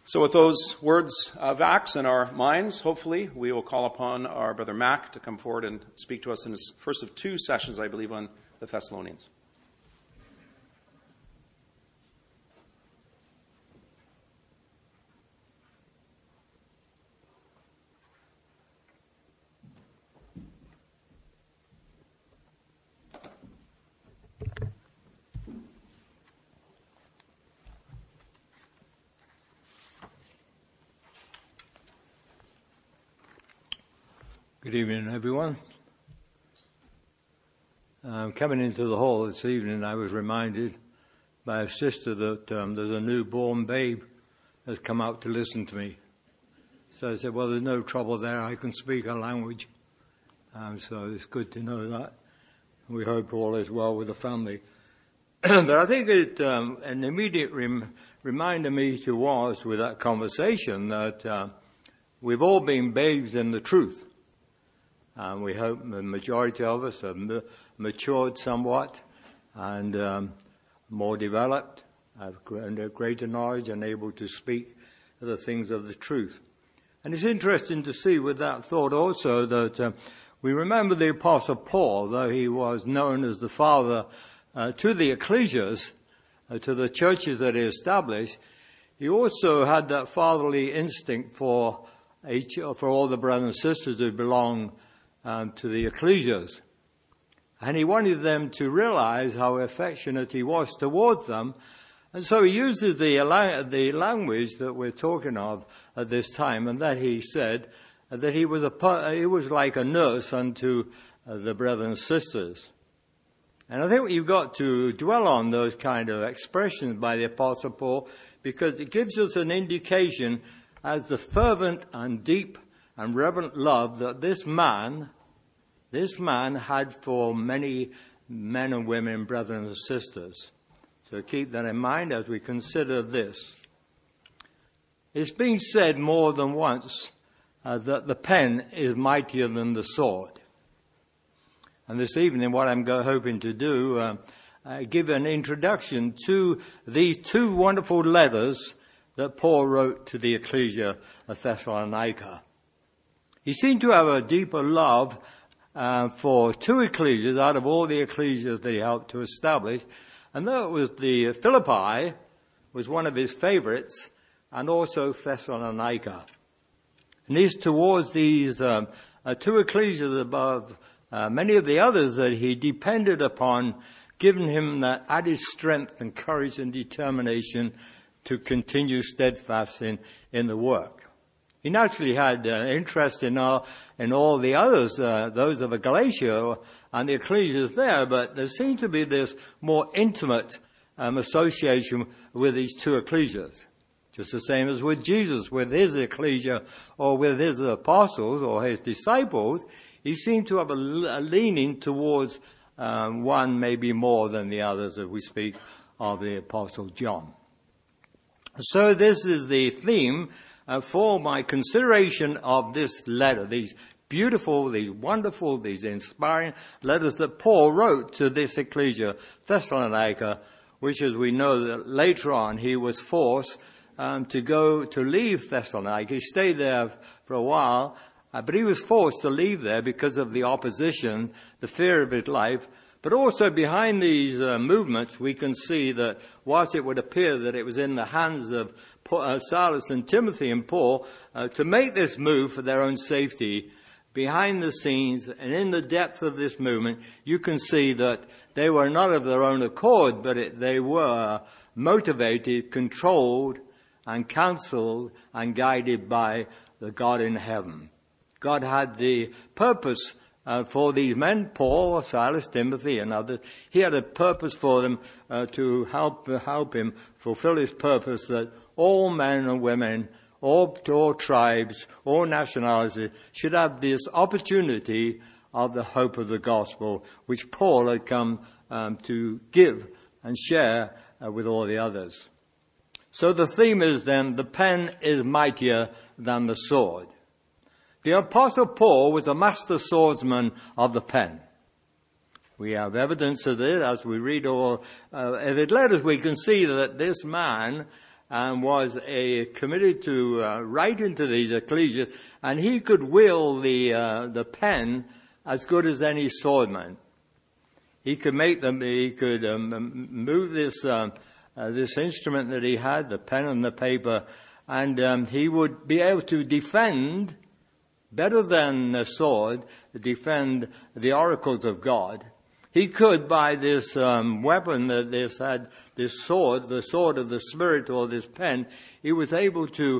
So with those words of Acts in our minds, hopefully we will call upon our brother Mac to come forward and speak to us in his first of two sessions, I believe, on the Thessalonians. Good evening, everyone. Coming into the hall this evening, I was reminded by a sister that there's a newborn babe that's come out to listen to me. So I said, well, there's no trouble there. I can speak her language. So it's good to know that. We hope all is well with the family. But I think an immediate reminder me to us with that conversation that we've all been babes in the truth. We hope the majority of us have matured somewhat and more developed, have greater knowledge and able to speak the things of the truth. And it's interesting to see with that thought also that we remember the Apostle Paul, though he was known as the father to the ecclesias, to the churches that he established, he also had that fatherly instinct for all the brothers and sisters who belong to the ecclesias. And he wanted them to realize how affectionate he was towards them. And so he uses the language that we're talking of at this time, and that he said that he was like a nurse unto the brothers and sisters. And I think you've got to dwell on those kind of expressions by the Apostle Paul, because it gives us an indication as the fervent and deep and reverent love that this man had for many men and women, brothers and sisters. So keep that in mind as we consider this. It's been said more than once that the pen is mightier than the sword. And this evening what I'm hoping to do, give an introduction to these two wonderful letters that Paul wrote to the Ecclesia of Thessalonica. He seemed to have a deeper love for two ecclesias out of all the ecclesias that he helped to establish. And though it was the Philippi was one of his favorites, and also Thessalonica. And he's towards these two ecclesias above many of the others that he depended upon, giving him that added strength and courage and determination to continue steadfast in the work. He naturally had interest in all the others, those of Galatia and the ecclesias there, but there seemed to be this more intimate association with these two ecclesias. Just the same as with Jesus, with his ecclesia or with his apostles or his disciples, he seemed to have a leaning towards one maybe more than the others, if we speak of the Apostle John. So this is the theme for my consideration of this letter, these beautiful, these wonderful, these inspiring letters that Paul wrote to this ecclesia, Thessalonica, which, as we know, that later on he was forced to leave Thessalonica. He stayed there for a while, but he was forced to leave there because of the opposition, the fear of his life. But also behind these movements, we can see that whilst it would appear that it was in the hands of Silas and Timothy and Paul to make this move for their own safety, behind the scenes and in the depth of this movement, you can see that they were not of their own accord, but they were motivated, controlled, and counseled and guided by the God in heaven. God had the purpose for these men, Paul, Silas, Timothy, and others. He had a purpose for them to help him fulfill his purpose, that all men and women, all tribes, all nationalities should have this opportunity of the hope of the gospel, which Paul had come to give and share with all the others. So the theme is then, the pen is mightier than the sword. The Apostle Paul was a master swordsman of the pen. We have evidence of it as we read all of his letters. We can see that this man and was committed to write into these ecclesias, and he could wield the pen as good as any swordman. He could make them. He could move this instrument that he had, the pen and the paper, and he would be able to defend better than a sword, defend the oracles of God. He could, by this weapon that this sword, the sword of the Spirit, or this pen, he was able to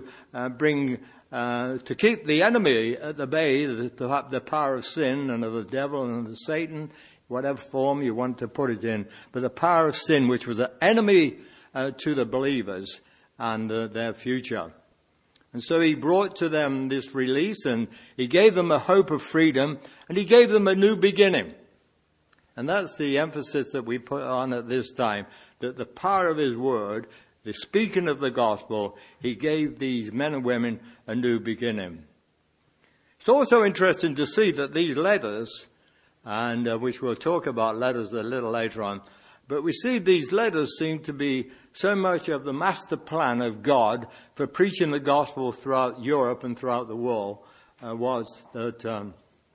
to keep the enemy at the bay, the power of sin and of the devil and of Satan, whatever form you want to put it in, but the power of sin, which was an enemy to the believers and their future. And so he brought to them this release, and he gave them a hope of freedom, and he gave them a new beginning. And that's the emphasis that we put on at this time, that the power of his word, the speaking of the gospel, he gave these men and women a new beginning. It's also interesting to see that these letters, and which we'll talk about letters a little later on, but we see these letters seem to be so much of the master plan of God for preaching the gospel throughout Europe and throughout the world, was that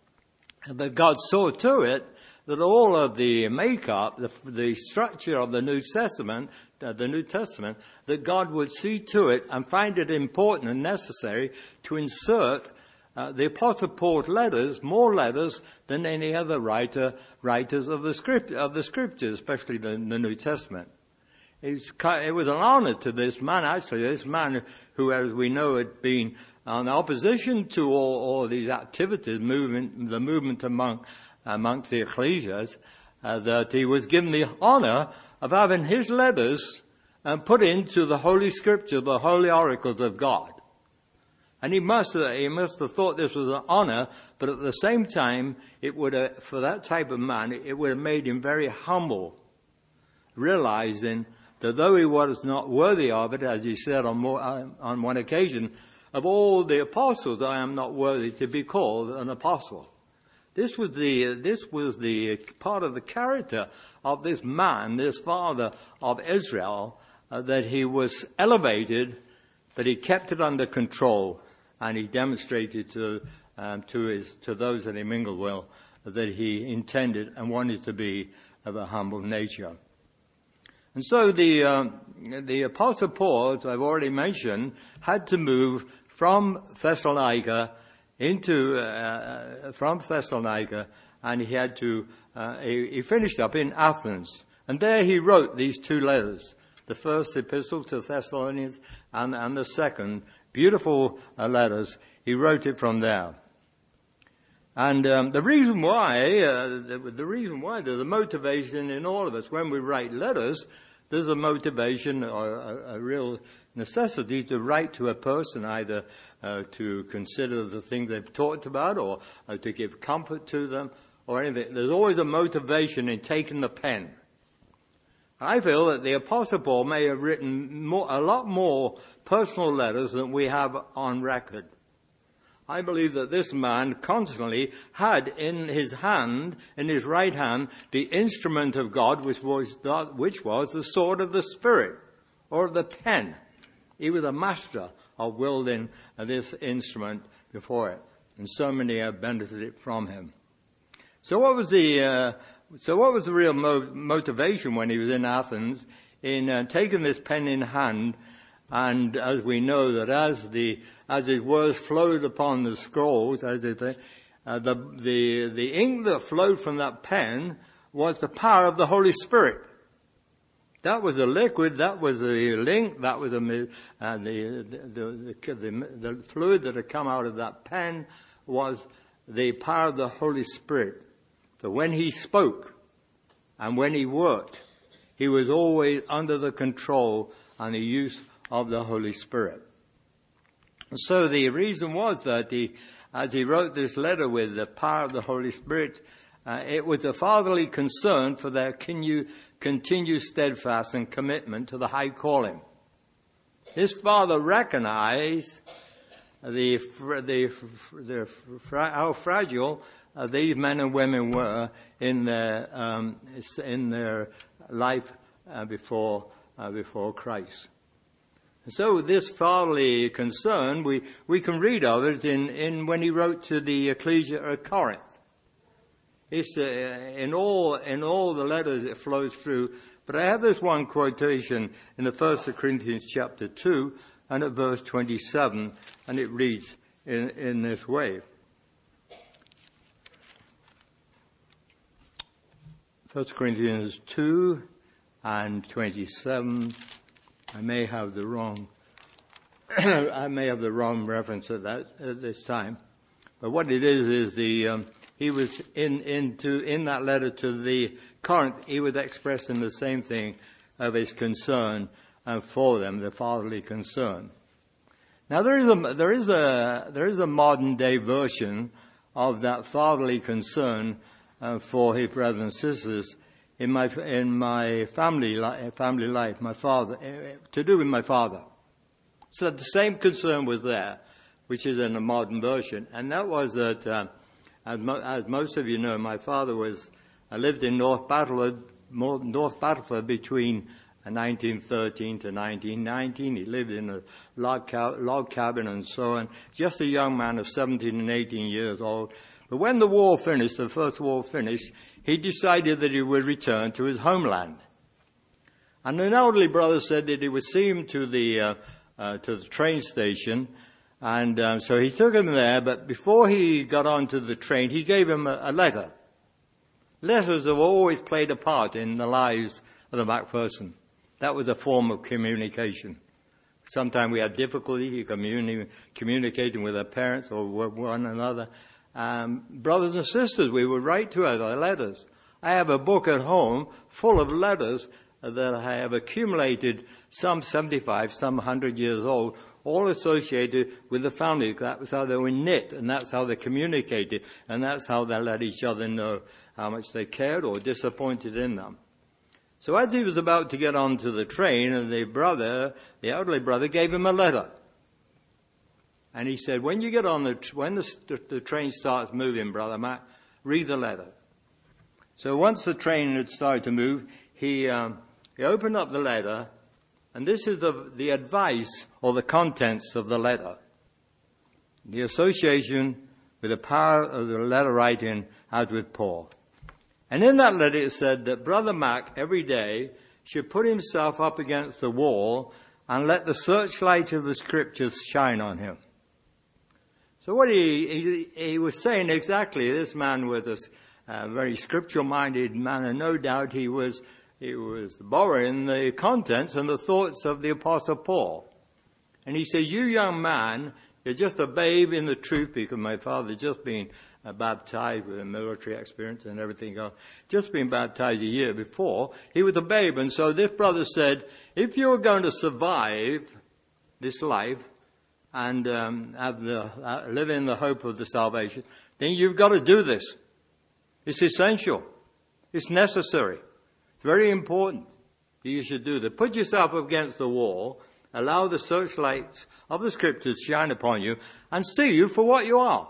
God saw to it that all of the makeup, the structure of the New Testament, that God would see to it and find it important and necessary to insert the Apostle Paul's letters, more letters than any other writers of the Scriptures, especially the New Testament. It was an honor to this man who, as we know, had been in opposition to all these activities, the movement amongst the ecclesias, that he was given the honor of having his letters put into the Holy Scripture, the holy oracles of God. And he must have thought this was an honor, but at the same time, it would have, for that type of man, it would have made him very humble, realizing that though he was not worthy of it, as he said on one occasion, of all the apostles, I am not worthy to be called an apostle. This was the part of the character of this man, this father of Israel, that he was elevated, but he kept it under control, and he demonstrated to those that he mingled with that he intended and wanted to be of a humble nature. And so the Apostle Paul, as I've already mentioned, had to move from Thessalonica, and he had to he finished up in Athens, and there he wrote these two letters, the first epistle to Thessalonians and the second, beautiful letters. He wrote it from there. And the reason why there's a motivation in all of us when we write letters, there's a motivation or a real necessity to write to a person, either to consider the things they've talked about, or to give comfort to them, or anything. There's always a motivation in taking the pen. I feel that the Apostle Paul may have written a lot more personal letters than we have on record. I believe that this man constantly had in his right hand, the instrument of God, which was the sword of the Spirit, or the pen. He was a master of wielding this instrument before it, and so many have benefited from him. So what was the real motivation when he was in Athens in taking this pen in hand? And as we know that as his words flowed upon the scrolls, the ink that flowed from that pen was the power of the Holy Spirit. That was the liquid, that was the ink, that was the fluid that had come out of that pen was the power of the Holy Spirit. So when he spoke and when he worked, he was always under the control and the use of the Holy Spirit. And so the reason was that as he wrote this letter with the power of the Holy Spirit, it was a fatherly concern for their continued steadfast and commitment to the high calling. His father recognized how fragile these men and women were in their life before Christ. And so this fatherly concern, we can read of it in when he wrote to the ecclesia at Corinth. It's in all the letters it flows through. But I have this one quotation in the 1 Corinthians chapter 2 and at verse 27, and it reads in this way. 1 Corinthians 2 and 27. I may have the wrong reference at this time. But what it is he was in that letter to the Corinth, he was expressing the same thing of his concern for them, the fatherly concern. Now there is a modern day version of that fatherly concern for his brothers and sisters in my family life, my father, to do with my father. So the same concern was there, which is in a modern version, and that was that, as most of you know, my father lived in North Battleford between 1913 to 1919. He lived in a log cabin and so on, just a young man of 17 and 18 years old. But when the war finished, the First War finished, he decided that he would return to his homeland. And an elderly brother said that he would see him to the train station, and so he took him there, but before he got onto the train, he gave him a letter. Letters have always played a part in the lives of the Macpherson. That was a form of communication. Sometimes we had difficulty communicating with our parents or with one another. Brothers and sisters, we would write to our letters. I have a book at home full of letters that I have accumulated, some 75, some 100 years old, all associated with the family. That was how they were knit, and that's how they communicated, and that's how they let each other know how much they cared or disappointed in them. So as he was about to get onto the train, and the elderly brother, gave him a letter. And he said, when you get on when the train starts moving, Brother Matt, read the letter. So once the train had started to move, he opened up the letter, and this is the advice or the contents of the letter. The association with the power of the letter writing as with Paul. And in that letter it said that Brother Mac every day should put himself up against the wall and let the searchlight of the scriptures shine on him. So what he was saying exactly, this man was a very scriptural-minded man, and no doubt he was borrowing the contents and the thoughts of the Apostle Paul. And he said, you young man, you're just a babe in the truth, because my father had just been baptized with a military experience and everything else, just been baptized a year before. He was a babe, and so this brother said, if you're going to survive this life and live in the hope of the salvation, then you've got to do this. It's essential. It's necessary. It's very important. You should do that. Put yourself up against the wall, allow the searchlights of the scriptures to shine upon you, and see you for what you are.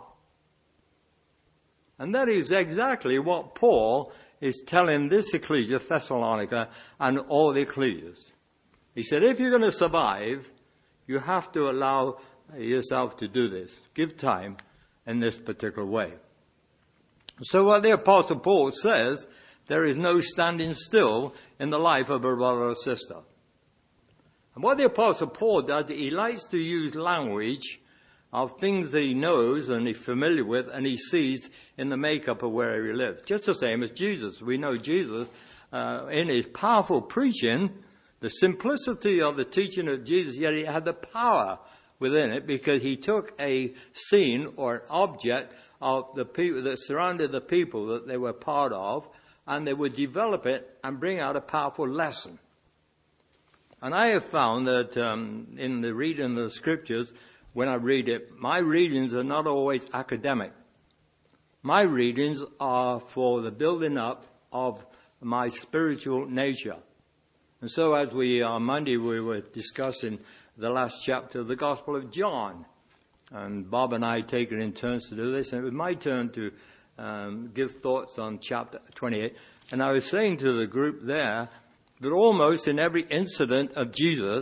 And that is exactly what Paul is telling this ecclesia, Thessalonica, and all the ecclesias. He said, if you're going to survive, you have to allow yourself to do this. Give time in this particular way. So what the Apostle Paul says, there is no standing still in the life of a brother or sister. And what the Apostle Paul does, he likes to use language of things that he knows and he's familiar with and he sees in the makeup of where he lives. Just the same as Jesus. We know Jesus, in his powerful preaching, the simplicity of the teaching of Jesus, yet he had the power within it because he took a scene or an object of the people that surrounded the people that they were part of, and they would develop it and bring out a powerful lesson. And I have found that in the reading of the scriptures, when I read it, my readings are not always academic. My readings are for the building up of my spiritual nature. And so as on Monday we were discussing the last chapter of the Gospel of John. And Bob and I had taken in turns to do this, and it was my turn to give thoughts on chapter 28. And I was saying to the group there that almost in every incident of Jesus,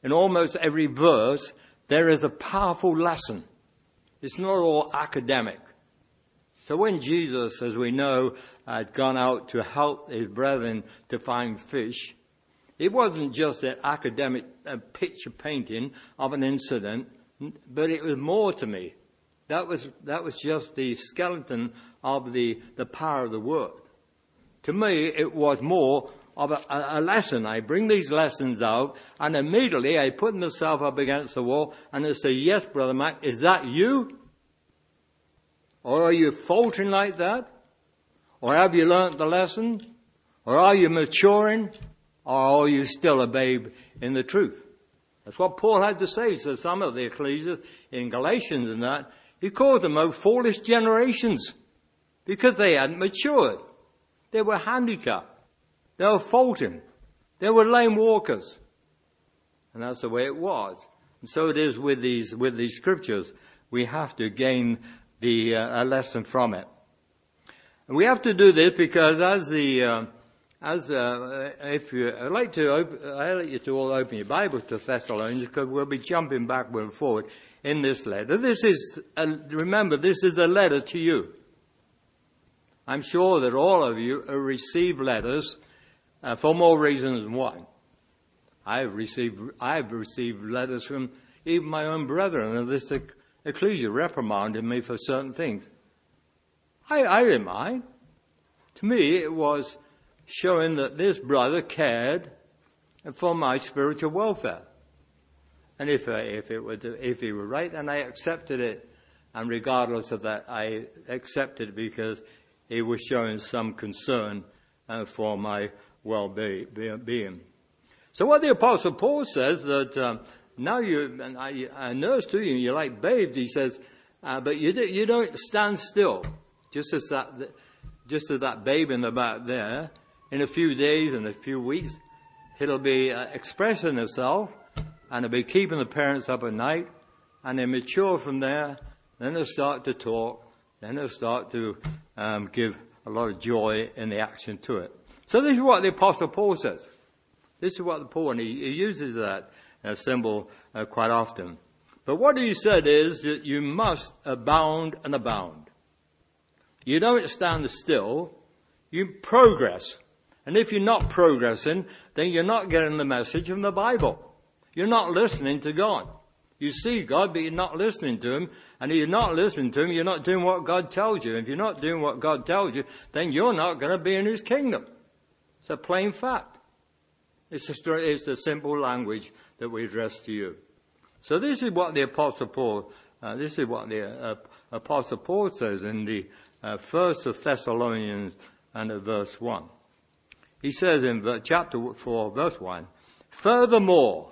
in almost every verse, there is a powerful lesson. It's not all academic. So when Jesus, as we know, had gone out to help his brethren to find fish, it wasn't just an academic picture painting of an incident, but it was more to me. That was just the skeleton of the power of the word. To me, it was more of a lesson. I bring these lessons out, and immediately I put myself up against the wall, and I say, yes, Brother Mac, is that you? Or are you faltering like that? Or have you learnt the lesson? Or are you maturing? Or are you still a babe in the truth? That's what Paul had to say to some of the ecclesias in Galatians and that. He called them foolish generations because they hadn't matured. They were handicapped. They were faltering. They were lame walkers. And that's the way it was. And so it is with these scriptures. We have to gain a lesson from it. And we have to do this because I'd like you to all open your Bibles to Thessalonians, because we'll be jumping backward and forward in this letter. Remember, this is a letter to you. I'm sure that all of you have received letters for more reasons than one. I've received letters from even my own brethren of this ecclesia reprimanding me for certain things. I didn't mind. To me, it was showing that this brother cared for my spiritual welfare. And if he were right, then I accepted it. And regardless of that, I accepted it because he was showing some concern for my well-being. So what the Apostle Paul says, that now I nurse to you, you're like babes, he says, but you don't stand still. Just as that babe in the back there, in a few days and a few weeks, it'll be expressing itself, and it'll be keeping the parents up at night, and they mature from there. Then they'll start to talk. Then they'll start to give a lot of joy in the action to it. So this is what the Apostle Paul says. This is what Paul, and he uses that symbol quite often. But what he said is that you must abound and abound. You don't stand still, you progress. And if you're not progressing, then you're not getting the message from the Bible. You're not listening to God. You see God, but you're not listening to him. And if you're not listening to him, you're not doing what God tells you. If you're not doing what God tells you, then you're not going to be in his kingdom. It's a plain fact. It's the simple language that we address to you. So this is what the Apostle Paul, Apostle Paul says in the 1st of Thessalonians and verse 1. He says in chapter 4, verse 1, Furthermore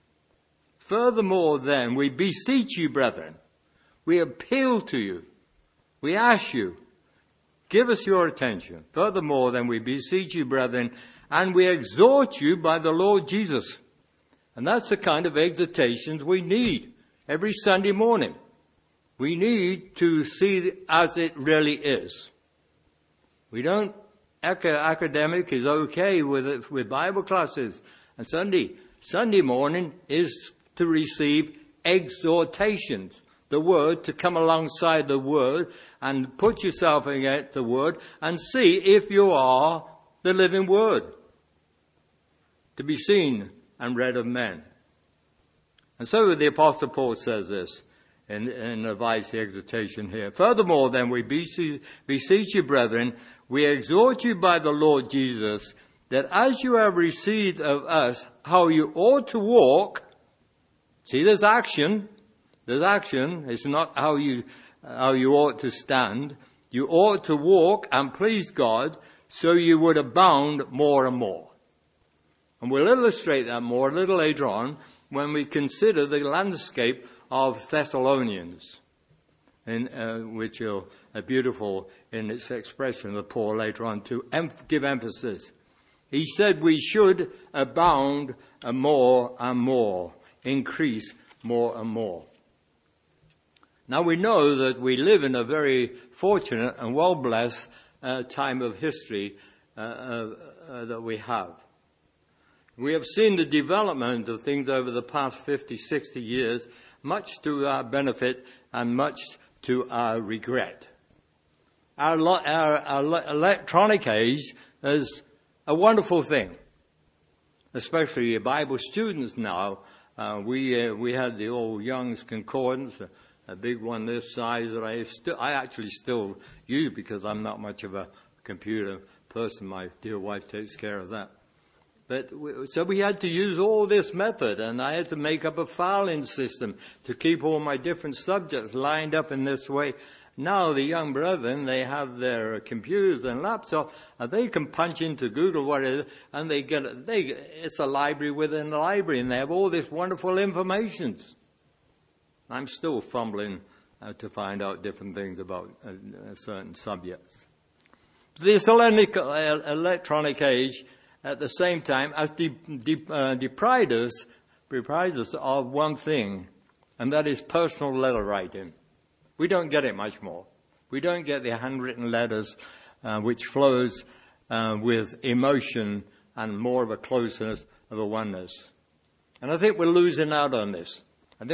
then, we beseech you, brethren, we appeal to you, we ask you, give us your attention. Furthermore then, we beseech you, brethren, and we exhort you by the Lord Jesus. And that's the kind of exhortations we need every Sunday morning. We need to see it as it really is. We don't, academic is okay with Bible classes. And Sunday morning is to receive exhortations. The word, to come alongside the word and put yourself against the word and see if you are the living word, to be seen and read of men. And so the Apostle Paul says this in advice, the exhortation here. Furthermore, then, we beseech you, brethren, we exhort you by the Lord Jesus, that as you have received of us how you ought to walk, see, there's action. There's action. It's not how you ought to stand. You ought to walk and please God, so you would abound more and more. And we'll illustrate that more a little later on when we consider the landscape of Thessalonians, which are beautiful in its expression of Paul later on to give emphasis. He said we should abound more and more, increase more and more. Now we know that we live in a very fortunate and well-blessed time of history that we have. We have seen the development of things over the past 50, 60 years, much to our benefit and much to our regret. Our electronic age is a wonderful thing, especially Bible students now. We had the old Young's Concordance, a big one this size that I actually still use because I'm not much of a computer person. My dear wife takes care of that. So we had to use all this method, and I had to make up a filing system to keep all my different subjects lined up in this way. Now the young brethren, they have their computers and laptops, and they can punch into Google what it is, and it's a library within a library, and they have all this wonderful information. I'm still fumbling to find out different things about certain subjects. This electronic age, at the same time, has deprived us of one thing, and that is personal letter writing. We don't get it much more. We don't get the handwritten letters which flows with emotion and more of a closeness of a oneness. And I think we're losing out on this. That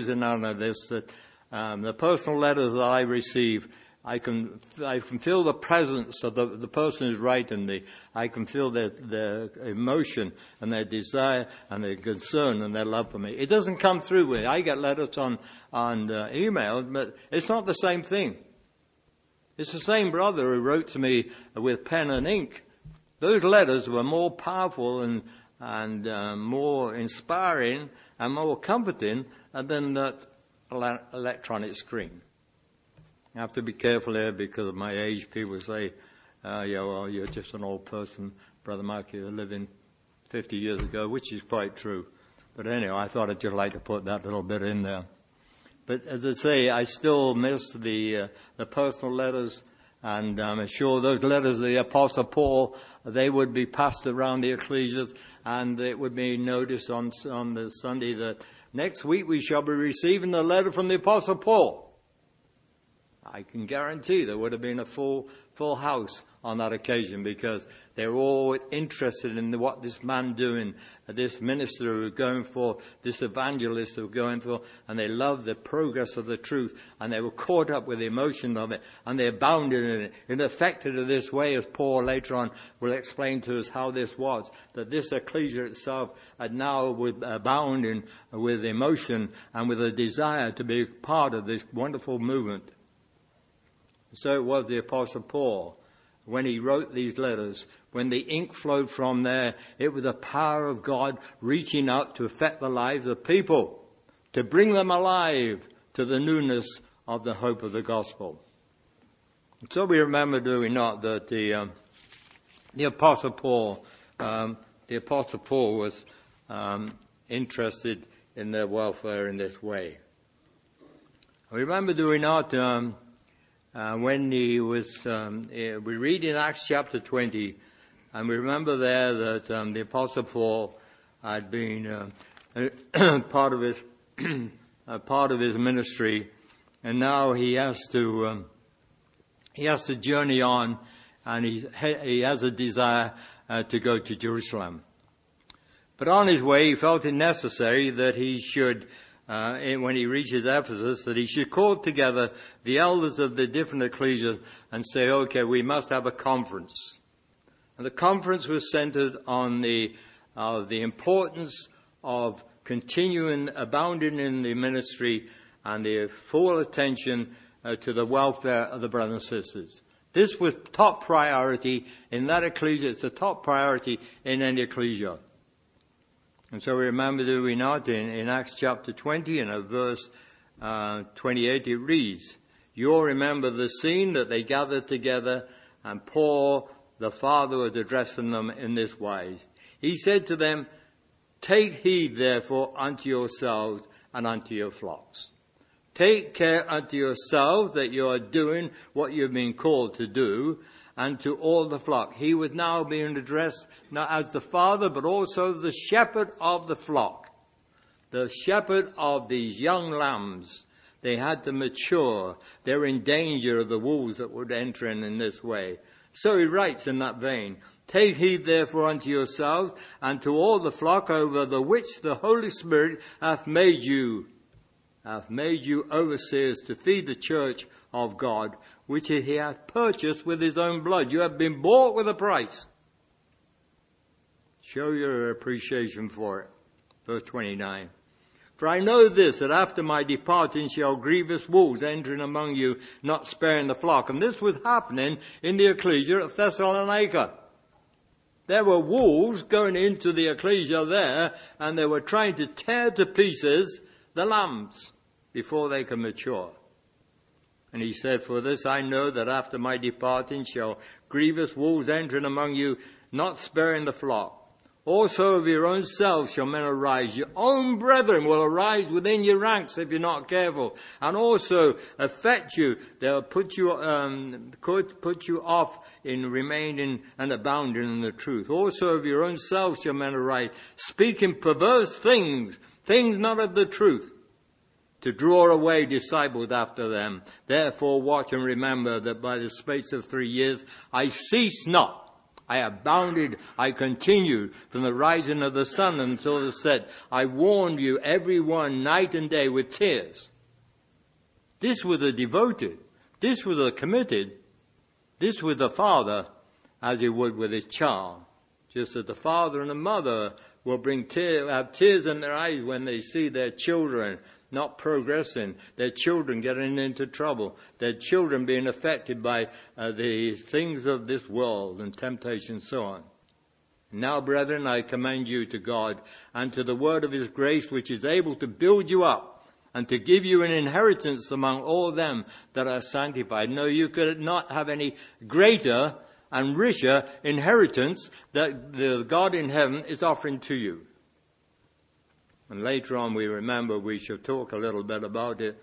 the personal letters that I receive, I can feel the presence of the person who's writing me. I can feel their emotion and their desire and their concern and their love for me. It doesn't come through with it. I get letters on email, but it's not the same thing. It's the same brother who wrote to me with pen and ink. Those letters were more powerful and more inspiring and more comforting than that electronic screen. I have to be careful here because of my age. People say, you're just an old person, Brother Mark, you're living 50 years ago, which is quite true. But anyway, I thought I'd just like to put that little bit in there. But as I say, I still miss the personal letters, and I'm sure those letters of the Apostle Paul, they would be passed around the ecclesias, and it would be noticed on the Sunday that next week we shall be receiving a letter from the Apostle Paul. I can guarantee there would have been a full house on that occasion because they're all interested in what this man doing, this minister who are going for, this evangelist who are going for, and they love the progress of the truth, and they were caught up with the emotion of it, and they abounded in it. It affected it this way, as Paul later on will explain to us how this was, that this ecclesia itself had now abounding with emotion and with a desire to be part of this wonderful movement. So it was the Apostle Paul. When he wrote these letters, when the ink flowed from there, it was the power of God reaching out to affect the lives of people, to bring them alive to the newness of the hope of the gospel. And so we remember, do we not, that the Apostle Paul was interested in their welfare in this way. We remember, do we not, when he was, we read in Acts chapter 20, and we remember there that the Apostle Paul had been part of his ministry, and now he has to journey on, and he has a desire to go to Jerusalem. But on his way, he felt it necessary that he should, when he reaches Ephesus, that he should call together the elders of the different ecclesias and say, okay, we must have a conference. And the conference was centered on the importance of continuing, abounding in the ministry and the full attention to the welfare of the brothers and sisters. This was top priority in that ecclesia. It's the top priority in any ecclesia. And so we remember, do we not, in Acts chapter 20 and at verse 28 it reads, "You'll remember the scene that they gathered together, and Paul, the Father, was addressing them in this wise. He said to them, 'Take heed therefore unto yourselves and unto your flocks.'" Take care unto yourselves that you are doing what you've been called to do, and to all the flock. He was now being addressed not as the father, but also the shepherd of the flock. The shepherd of these young lambs. They had to mature. They're in danger of the wolves that would enter in this way. So he writes in that vein, Take heed therefore unto yourselves and to all the flock over the which the Holy Spirit hath made you overseers to feed the church of God, which he hath purchased with his own blood. You have been bought with a price. Show your appreciation for it. Verse 29. For I know this, that after my departing shall grievous wolves enter in among you, not sparing the flock. And this was happening in the ecclesia at Thessalonica. There were wolves going into the ecclesia there, and they were trying to tear to pieces the lambs before they could mature. And he said, for this I know that after my departing shall grievous wolves enter in among you, not sparing the flock. Also of your own selves shall men arise. Your own brethren will arise within your ranks if you're not careful, and also affect you. They'll put you off in remaining and abounding in the truth. Also of your own selves shall men arise, speaking perverse things, things not of the truth, to draw away disciples after them. Therefore watch and remember that by the space of 3 years I cease not. I abounded, I continued from the rising of the sun until the set. I warned you every one night and day with tears. This was a devoted, this was a committed, this was the father as he would with his child. Just as the father and the mother will have tears in their eyes when they see their children not progressing, their children getting into trouble, their children being affected by the things of this world and temptation and so on. Now, brethren, I commend you to God and to the word of his grace, which is able to build you up and to give you an inheritance among all them that are sanctified. No, you could not have any greater and richer inheritance that the God in heaven is offering to you. And later on we shall talk a little bit about it,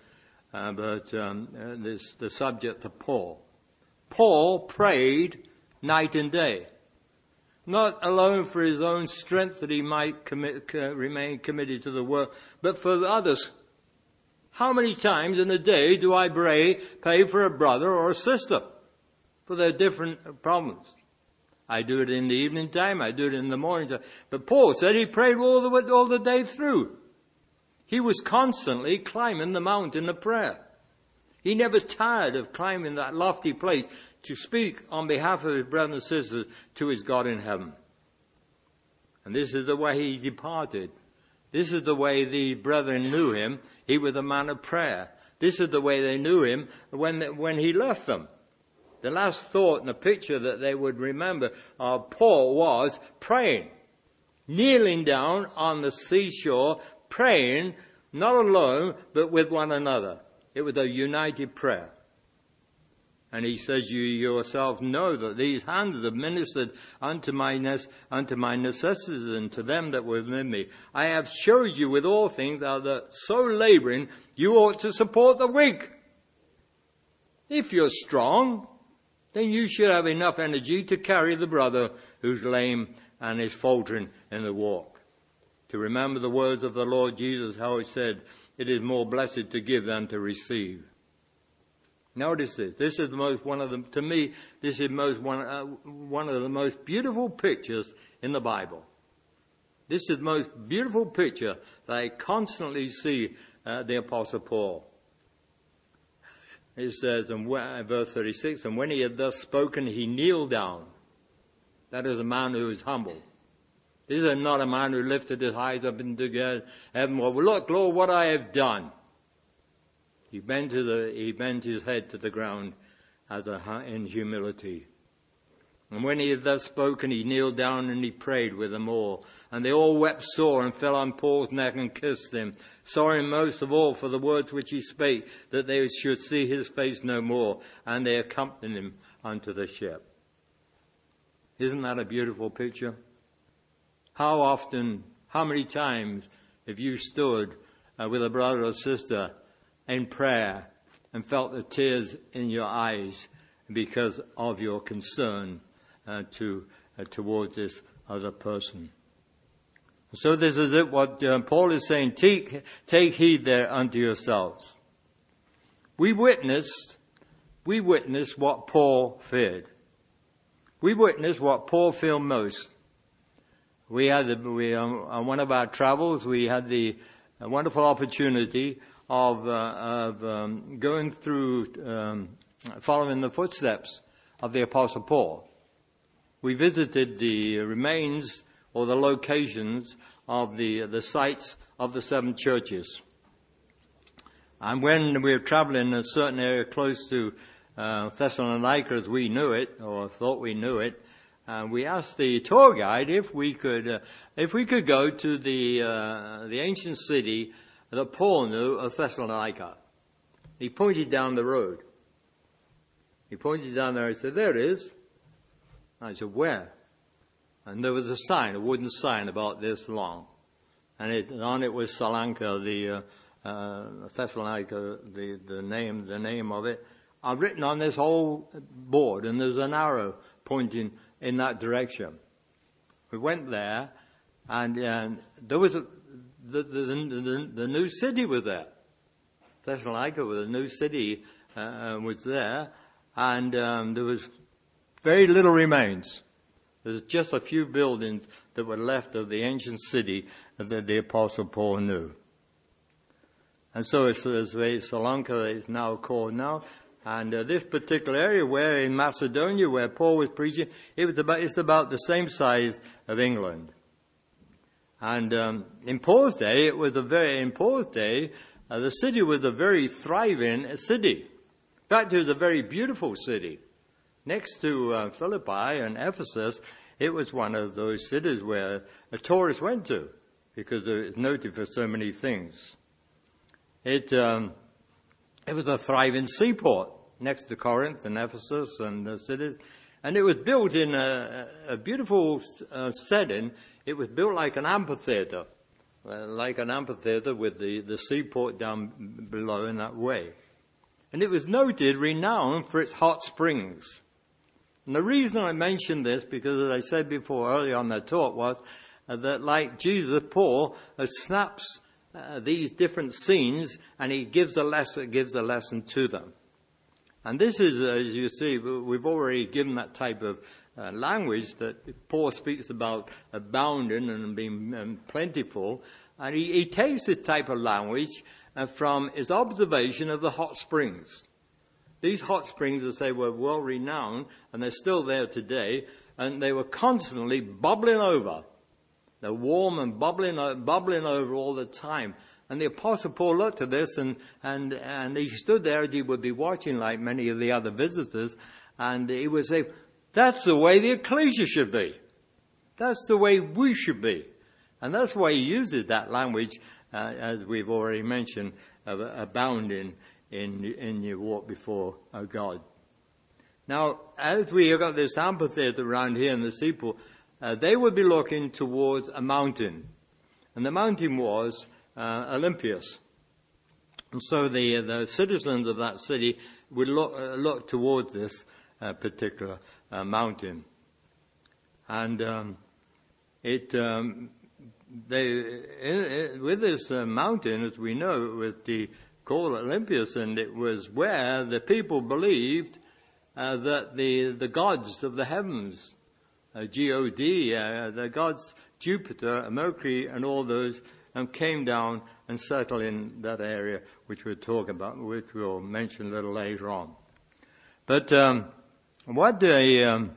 the subject of Paul. Paul prayed night and day, not alone for his own strength that he might remain committed to the work, but for others. How many times in a day do I pray for a brother or a sister for their different problems? I do it in the evening time. I do it in the morning time. But Paul said he prayed all the day through. He was constantly climbing the mountain of prayer. He never tired of climbing that lofty place to speak on behalf of his brothers and sisters to his God in heaven. And this is the way he departed. This is the way the brethren knew him. He was a man of prayer. This is the way they knew him when he left them. The last thought and the picture that they would remember of Paul was praying, kneeling down on the seashore, praying, not alone, but with one another. It was a united prayer. And he says, you yourself know that these hands have ministered unto my necessities and to them that were with me. I have showed you with all things how that so laboring you ought to support the weak. If you're strong, then you should have enough energy to carry the brother who's lame and is faltering in the walk. To remember the words of the Lord Jesus, how he said, it is more blessed to give than to receive. Notice this. This is one of the most beautiful pictures in the Bible. This is the most beautiful picture that I constantly see the Apostle Paul. It says in verse 36, and when he had thus spoken, he kneeled down. That is a man who is humble. This is not a man who lifted his eyes up into heaven. Well, look, Lord, what I have done. He bent his head to the ground in humility. And when he had thus spoken, he kneeled down and he prayed with them all. And they all wept sore and fell on Paul's neck and kissed him, sorrowing most of all for the words which he spake, that they should see his face no more. And they accompanied him unto the ship. Isn't that a beautiful picture? How many times have you stood with a brother or sister in prayer and felt the tears in your eyes because of your concern towards this other person? So this is it, what Paul is saying, take heed there unto yourselves. We witnessed what Paul feared. we witnessed what Paul felt most. On one of our travels, we had the wonderful opportunity of going through, following the footsteps of the Apostle Paul. We visited the remains or the locations of the sites of the 7 churches. And when we were traveling in a certain area close to Thessalonica, as we knew it, or thought we knew it, we asked the tour guide if we could go to the ancient city that Paul knew of Thessalonica. He pointed down the road. He pointed down there and said, "There it is." I said, "Where?" And there was a sign, a wooden sign about this long. And on it was Salanka, the Thessalonica, the name of it. I've written on this whole board, and there's an arrow pointing in that direction. We went there, and there was the new city was there. Thessalonica, the new city, was there, and there was very little remains. There's just a few buildings that were left of the ancient city that the Apostle Paul knew. And so it's Salanka is now called now. And this particular area where in Macedonia where Paul was preaching, it's about the same size of England. And in Paul's day, the city was a very thriving city. In fact, it was a very beautiful city. Next to Philippi and Ephesus, it was one of those cities where a tourist went to because it was noted for so many things. It was a thriving seaport next to Corinth and Ephesus and the cities. And it was built in a beautiful setting. It was built like an amphitheater with the seaport down below in that way. And it was renowned for its hot springs. And the reason I mention this, because as I said before earlier on the talk, was that like Jesus, Paul snaps these different scenes and he gives a lesson to them. And this is, as you see, we've already given that type of language that Paul speaks about abounding and being plentiful. And he takes this type of language from his observation of the hot springs. These hot springs, as they were well renowned, and they're still there today, and they were constantly bubbling over. They're warm and bubbling over all the time. And the Apostle Paul looked at this, and he stood there, and he would be watching like many of the other visitors, and he would say, "That's the way the ecclesia should be. That's the way we should be." And that's why he uses that language, as we've already mentioned, of abounding in your walk before God. Now, as we have got this amphitheater around here in the seaport, they would be looking towards a mountain. And the mountain was Olympus. And so the citizens of that city would look towards this particular mountain. And with this mountain, as we know, it was called Olympus, and it was where the people believed that the gods of the heavens, G-O-D, the gods Jupiter, Mercury, and all those came down and settled in that area, which we'll talk about, which we'll mention a little later on. But what the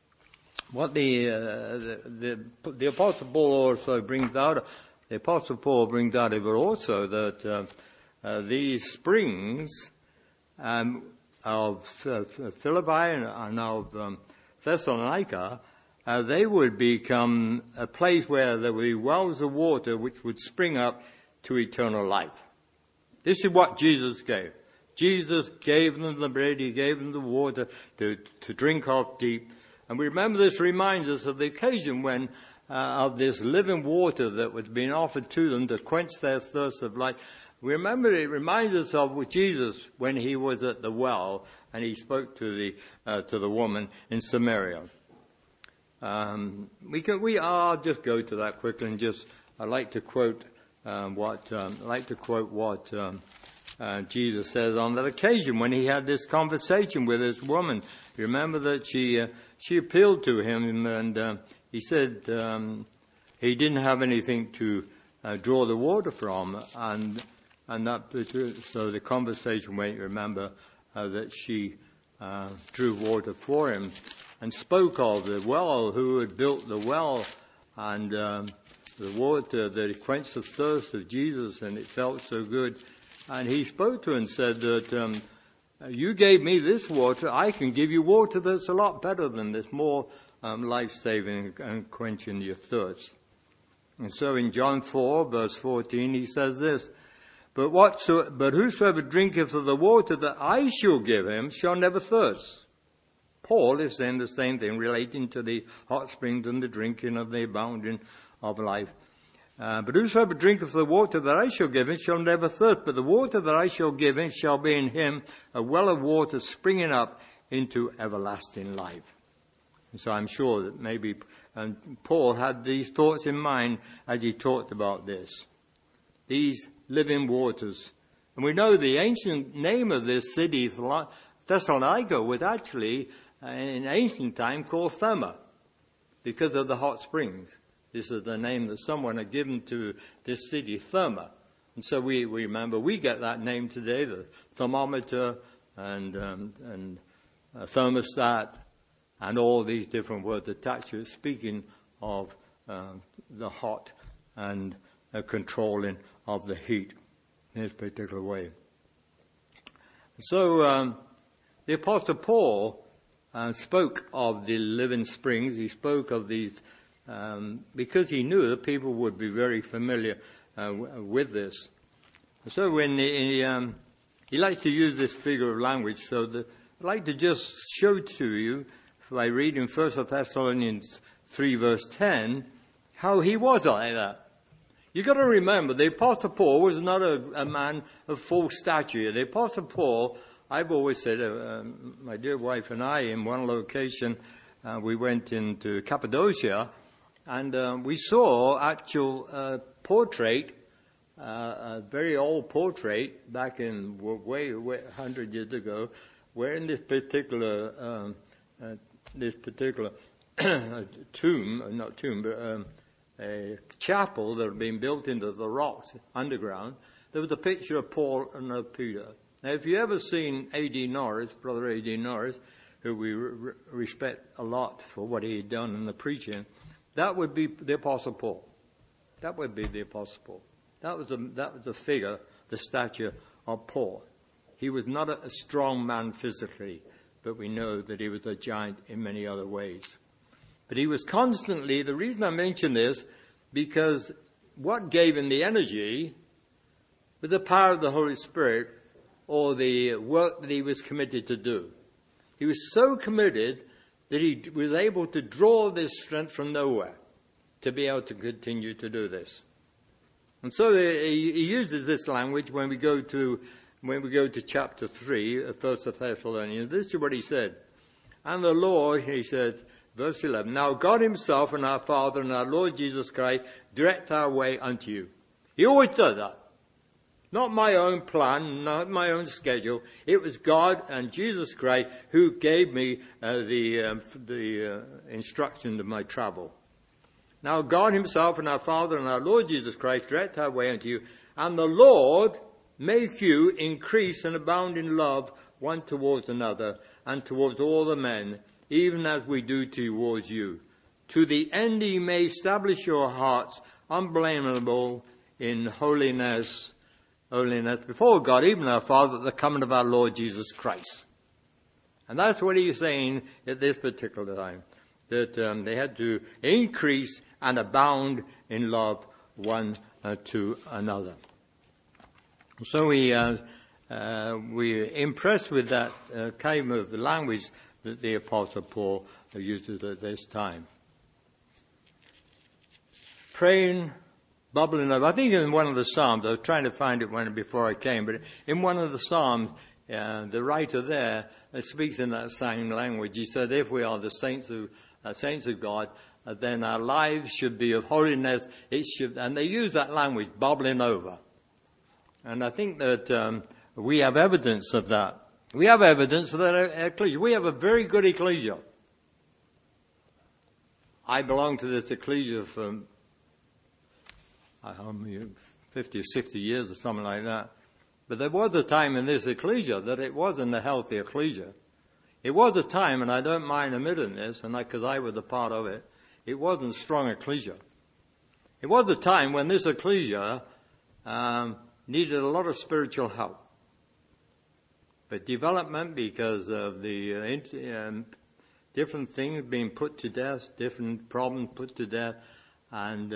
Apostle Paul also brings out, of it also that these springs of Philippi and of Thessalonica, they would become a place where there would be wells of water which would spring up to eternal life. This is what Jesus gave. Jesus gave them the bread, he gave them the water to drink off deep. And we remember this reminds us of the occasion when of this living water that was being offered to them to quench their thirst of life. We remember it reminds us of Jesus when he was at the well and he spoke to the woman in Samaria. I'll just go to that quickly and I'd like to quote what Jesus says on that occasion when he had this conversation with this woman. You remember that she she appealed to him, and he said he didn't have anything to draw the water from, and so the conversation went. Remember that she drew water for him, and spoke of the well, who had built the well, and the water that quenched the thirst of Jesus, and it felt so good. And he spoke to her and said that you gave me this water, I can give you water that's a lot better than this, more life-saving and quenching your thirst. And so in John 4, verse 14, he says this, But whosoever drinketh of the water that I shall give him shall never thirst. Paul is saying the same thing, relating to the hot springs and the drinking of the abounding of life. But whosoever drinketh the water that I shall give him shall never thirst, but the water that I shall give him shall be in him a well of water springing up into everlasting life. And so I'm sure that maybe Paul had these thoughts in mind as he talked about this. These living waters. And we know the ancient name of this city, Thessalonica, was actually in ancient time called Therma, because of the hot springs. This is the name that someone had given to this city, Therma. And so we remember, we get that name today, the thermometer and thermostat, and all these different words attached to it, speaking of the hot and controlling of the heat in this particular way. So the Apostle Paul spoke of the living springs. He spoke of these because he knew that people would be very familiar with this. So when he likes to use this figure of language, so I'd like to just show to you, by reading 1 Thessalonians 3 verse 10, how he was like that. You've got to remember, the Apostle Paul was not a man of full stature. The Apostle Paul, I've always said, my dear wife and I, in one location, we went into Cappadocia, and we saw actual portrait, a very old portrait back in way 100 years ago, where in this particular a chapel that had been built into the rocks underground, there was a picture of Paul and Peter. Now, if you ever seen A.D. Norris, Brother A.D. Norris, who we respect a lot for what he had done in the preaching, that would be the Apostle Paul. That would be the Apostle Paul. That was the figure, the stature of Paul. He was not a strong man physically, but we know that he was a giant in many other ways. But he was constantly, the reason I mention this, because what gave him the energy was the power of the Holy Spirit, or the work that he was committed to do. He was so committed that he was able to draw this strength from nowhere to be able to continue to do this. And so he uses this language when we go to chapter 3 of 1 Thessalonians. This is what he said. And the Lord, he said, verse 11, Now God himself and our Father and our Lord Jesus Christ direct our way unto you. He always does that. Not my own plan, not my own schedule. It was God and Jesus Christ who gave me the instruction of my travel. Now God himself and our Father and our Lord Jesus Christ direct our way unto you. And the Lord make you increase and abound in love one towards another and towards all the men, even as we do towards you, to the end he may establish your hearts unblameable in holiness before God, even our Father, at the coming of our Lord Jesus Christ. And that's what he's saying at this particular time, that they had to increase and abound in love one to another. So we're impressed with that kind of language that the Apostle Paul uses at this time. Praying, bubbling over. I think in one of the Psalms, I was trying to find it before I came, but in one of the Psalms, the writer there speaks in that same language. He said, if we are the saints of God, then our lives should be of holiness. And they use that language, bubbling over. And I think that we have evidence of that. We have evidence of that ecclesia. We have a very good ecclesia. I belong to this ecclesia for 50 or 60 years or something like that. But there was a time in this ecclesia that it wasn't a healthy ecclesia. It was a time, and I don't mind admitting this, and because I was a part of it, it wasn't strong ecclesia. It was a time when this ecclesia needed a lot of spiritual help. But development, because of the different things being put to death, different problems put to death, and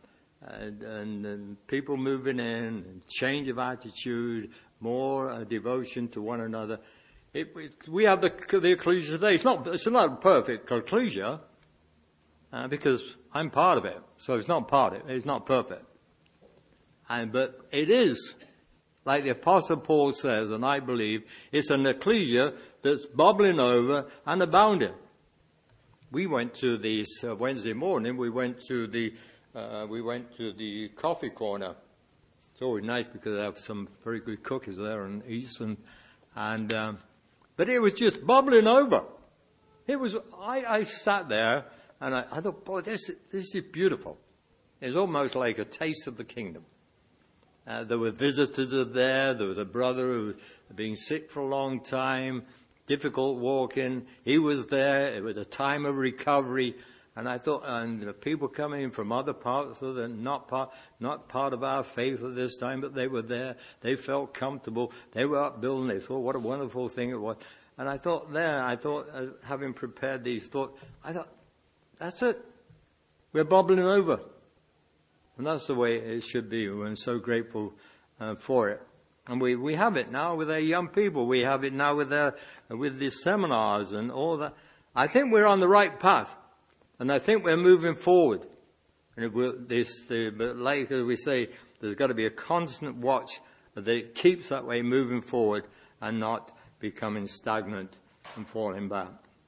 people moving in, and change of attitude, more devotion to one another. We have the ecclesia today. It's not a perfect ecclesia, because I'm part of it. So it's not perfect. But it is, like the Apostle Paul says, and I believe, it's an ecclesia that's bubbling over and abounding. We went to this Wednesday morning. We went to the coffee corner. It's always nice because they have some very good cookies there and eats but it was just bubbling over. It was. I sat there and I thought, boy, this is beautiful. It's almost like a taste of the kingdom. There were visitors there. There was a brother who was being sick for a long time, difficult walking. He was there. It was a time of recovery. And I thought, and the people coming in from other parts of the, not part of our faith at this time, but they were there. They felt comfortable. They were upbuilding. They thought, what a wonderful thing it was. And I thought, having prepared these thoughts, that's it. We're bubbling over. And that's the way it should be. We're so grateful for it. And we have it now with our young people. We have it now with the seminars and all that. I think we're on the right path. And I think we're moving forward. And but like we say, there's got to be a constant watch that it keeps that way moving forward and not becoming stagnant and falling back.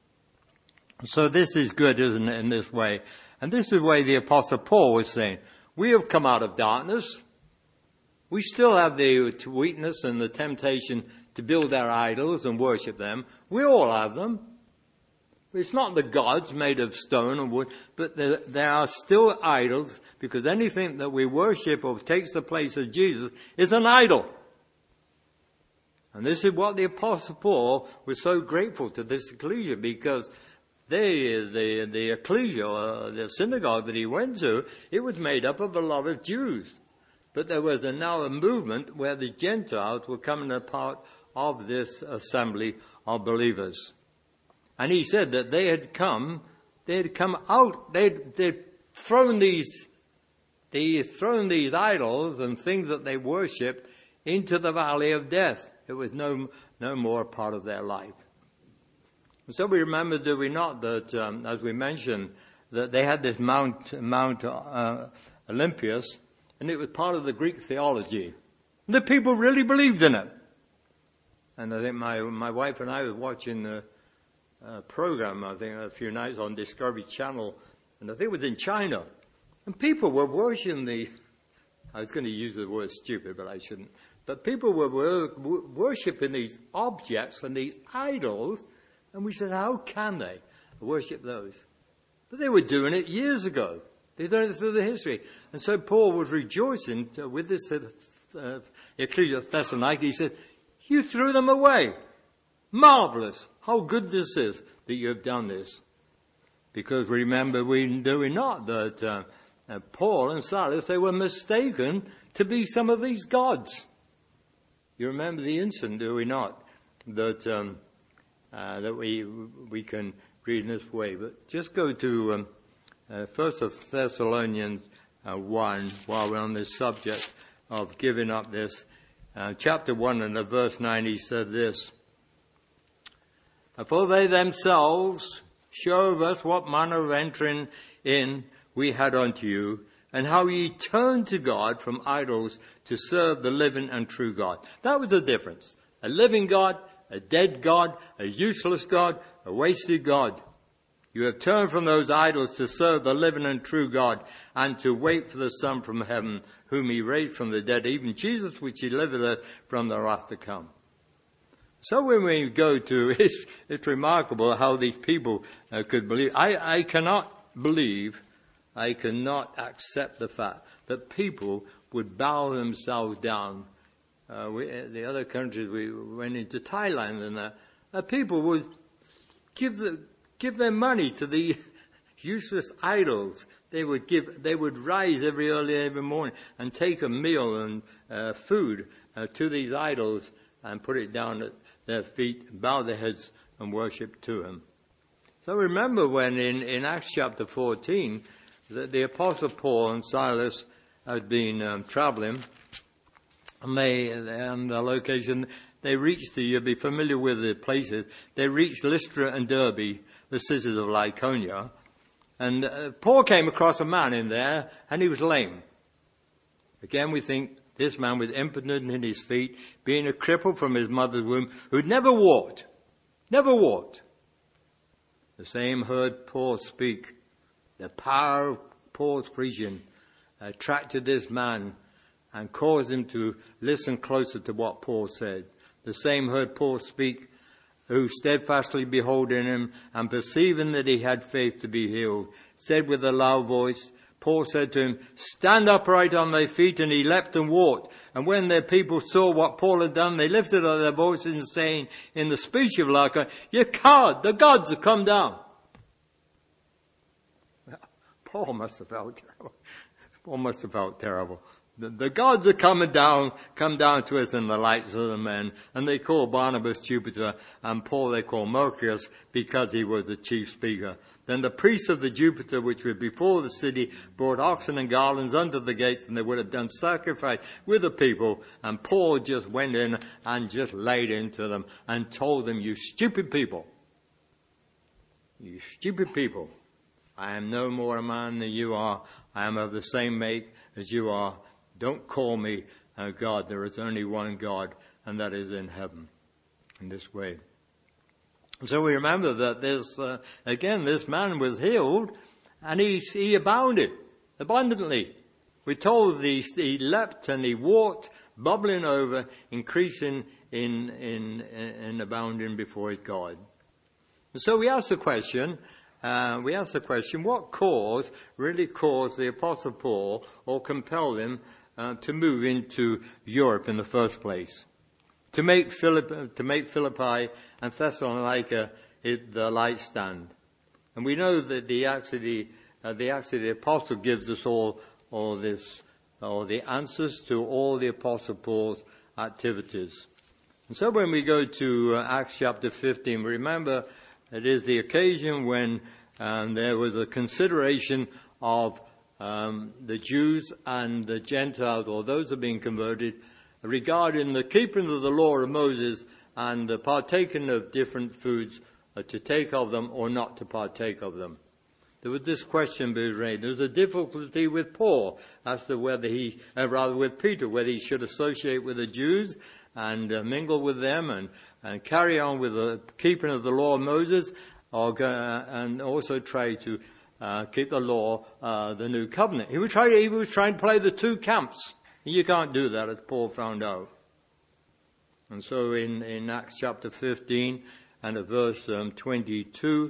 So this is good, isn't it, in this way? And this is the way the Apostle Paul was saying, we have come out of darkness. We still have the weakness and the temptation to build our idols and worship them. We all have them. It's not the gods made of stone and wood, but there are still idols, because anything that we worship or takes the place of Jesus is an idol. And this is what the Apostle Paul was so grateful to this ecclesia, because the ecclesia, the synagogue that he went to, it was made up of a lot of Jews. But there was now a movement where the Gentiles were coming a part of this assembly of believers. And he said that they had come out, they'd thrown these idols and things that they worshipped into the valley of death. It was no more part of their life. So we remember, do we not, that as we mentioned, that they had this Mount Olympus, and it was part of the Greek theology. And the people really believed in it. And I think my wife and I were watching the program, I think, a few nights on Discovery Channel, and I think it was in China. And people were worshipping I was going to use the word stupid, but I shouldn't. But people were worshipping these objects and these idols, and we said, how can they worship those? But they were doing it years ago. They've done it through the history. And so Paul was rejoicing with this Ecclesia of Thessalonica. He said, you threw them away. Marvelous. How good this is that you have done this. Because remember, do we not, that Paul and Silas, they were mistaken to be some of these gods. You remember the incident, do we not? That we can read in this way. But just go to 1 Thessalonians 1, while we're on this subject of giving up this. Chapter 1 and verse 9, he said this. For they themselves show us what manner of entering in we had unto you, and how ye turned to God from idols to serve the living and true God. That was the difference. A living God, a dead God, a useless God, a wasted God. You have turned from those idols to serve the living and true God, and to wait for the Son from heaven, whom he raised from the dead, even Jesus, which he delivered from the wrath to come. So when we go to, it's remarkable how these people could believe. I cannot believe, I cannot accept the fact that people would bow themselves down. The other countries, we went into Thailand, and people would give their money to the useless idols. They would rise every morning and take a meal and food to these idols and put it down at their feet, bow their heads and worship to him. So remember when in Acts chapter 14, that the Apostle Paul and Silas had been traveling, and the location, they reached you'll be familiar with the places, they reached Lystra and Derbe, the cities of Lycaonia, and Paul came across a man in there, and he was lame. Again, we think this man was impotent in his feet, being a cripple from his mother's womb, who'd never walked. The same heard Paul speak. The power of Paul's preaching attracted this man and caused him to listen closer to what Paul said. The same heard Paul speak, who steadfastly beholding him and perceiving that he had faith to be healed, said with a loud voice, Paul said to him, stand upright on thy feet, and he leapt and walked. And when their people saw what Paul had done, they lifted up their voices and saying in the speech of Lycaonia, you coward, the gods have come down. Paul must have felt terrible. The gods are come down to us in the lights of the men. And they call Barnabas Jupiter, and Paul they call Mercurius, because he was the chief speaker. Then the priests of the Jupiter, which were before the city, brought oxen and garlands unto the gates, and they would have done sacrifice with the people. And Paul just went in and just laid into them and told them, you stupid people, I am no more a man than you are. I am of the same make as you are. Don't call me a God. There is only one God, and that is in heaven. In this way. So we remember that this man was healed, and he abounded abundantly. We're told he leapt and he walked, bubbling over, increasing in abounding before his God. And so we ask the question, what really caused the Apostle Paul or compelled him to move into Europe in the first place? To make Philippi and Thessalonica the light stand. And we know that the Apostle gives us all the answers to all the Apostle Paul's activities. And so when we go to Acts chapter 15, remember it is the occasion when there was a consideration of the Jews and the Gentiles, or those who are being converted, regarding the keeping of the law of Moses and the partaking of different foods, to take of them or not to partake of them. There was this question being raised. There was a difficulty with Paul as to whether with Peter, whether he should associate with the Jews and mingle with them and carry on with the keeping of the law of Moses, and also try to keep the law, the new covenant. He was trying to play the two camps. You can't do that, as Paul found out. And so in Acts chapter 15 and at verse 22,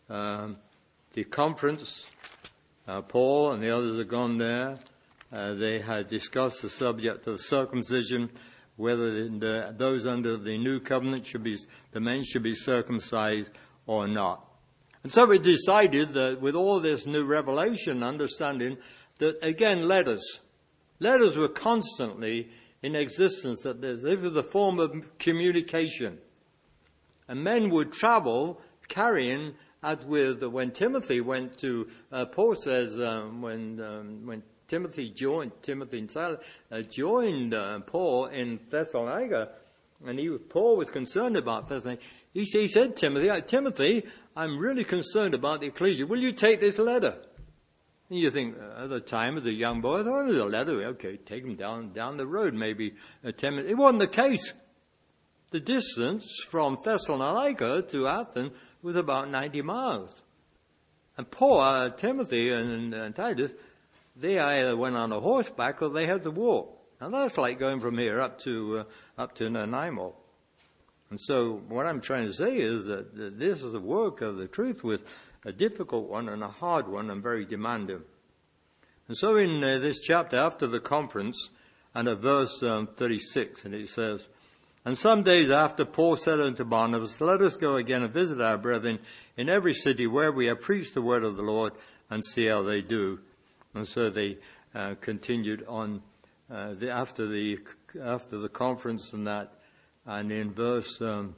the conference, Paul and the others had gone there. They had discussed the subject of circumcision, whether those under the new covenant the men should be circumcised or not. And so we decided that with all this new revelation, understanding that again letters were constantly in existence, that this was a form of communication. And men would travel carrying, when Timothy went to, Paul says, when Timothy and Silas joined Paul in Thessalonica, and Paul was concerned about Thessalonica, he said, Timothy, I'm really concerned about the ecclesia. Will you take this letter? And you think, at the time, as a young boy, I thought, the letter, okay, take him down the road, maybe 10 minutes. It wasn't the case. The distance from Thessalonica to Athens was about 90 miles. And Paul, Timothy and Titus, they either went on a horseback or they had to walk. And that's like going from here up to Nanaimo. And so what I'm trying to say is that this is the work of the truth with a difficult one and a hard one and very demanding. And so in this chapter, after the conference, and at verse 36, and it says, "And some days after, Paul said unto Barnabas, Let us go again and visit our brethren in every city where we have preached the word of the Lord, and see how they do." And so they continued on after the conference and that. And in verse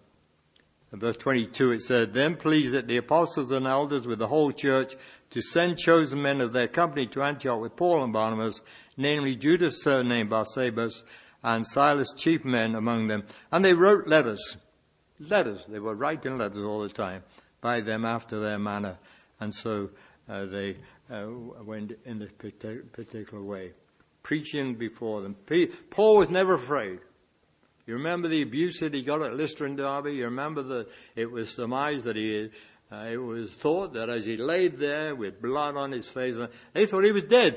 22 it said, "Then pleased it the apostles and elders with the whole church to send chosen men of their company to Antioch with Paul and Barnabas, namely Judas surnamed Barsabas, and Silas, chief men among them. And they wrote letters. They were writing letters all the time by them after their manner. And so they went in this particular way, preaching before them. Paul was never afraid. You remember the abuse that he got at Lystra and Derbe? You remember that it was surmised that it was thought that as he laid there with blood on his face, they thought he was dead.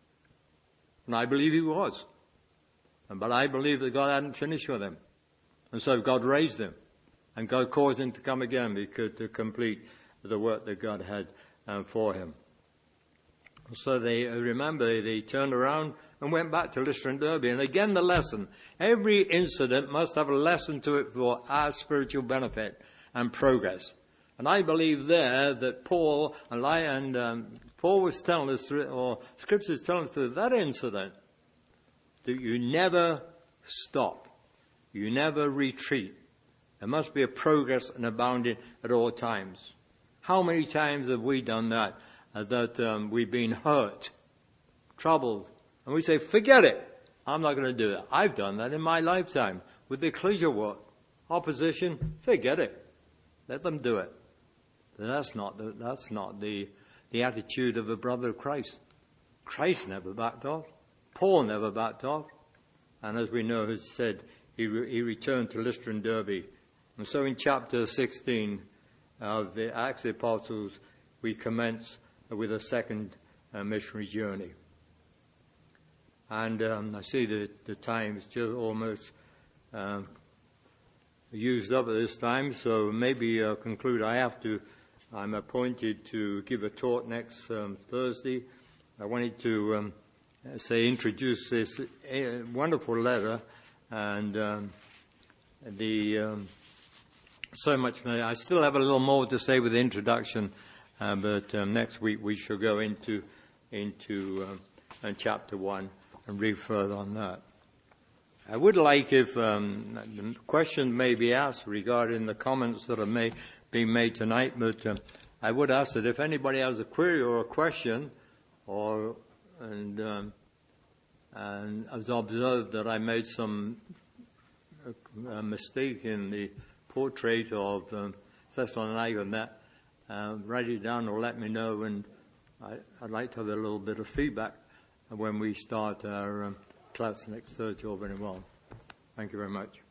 And I believe he was. But I believe that God hadn't finished with him. And so God raised him. And God caused him to come again to complete the work that God had for him. So they turned around and went back to Lystra and Derbe. And again the lesson. Every incident must have a lesson to it for our spiritual benefit and progress. And I believe there that Paul was telling us through, or Scripture is telling us through that incident, that you never stop. You never retreat. There must be a progress and abounding at all times. How many times have we done that we've been hurt, troubled, and we say, forget it. I'm not going to do that. I've done that in my lifetime with the ecclesial work. Opposition, forget it. Let them do it. But that's not the attitude of a brother of Christ. Christ never backed off. Paul never backed off. And as we know, has said, he returned to Lystra and Derbe. And so in chapter 16 of the Acts of the Apostles, we commence with a second missionary journey. And I see the time is just almost used up at this time, so maybe I'll conclude. I'm appointed to give a talk next Thursday. I wanted to introduce this wonderful letter, and so much. I still have a little more to say with the introduction, but next week we shall go into chapter 1 and read further on that. I would like, if questions may be asked regarding the comments that have been made tonight, but I would ask that if anybody has a query or a question, and I've observed that I made some mistake in the portrait of Thessalonica and that, write it down or let me know, and I'd like to have a little bit of feedback when we start our class next Thursday or very well. Thank you very much.